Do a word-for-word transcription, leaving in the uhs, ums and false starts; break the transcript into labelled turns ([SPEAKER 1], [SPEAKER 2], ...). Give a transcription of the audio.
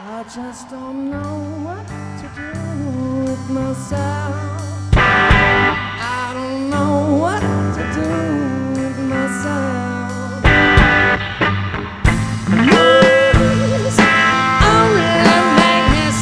[SPEAKER 1] I just don't know what to do with myself.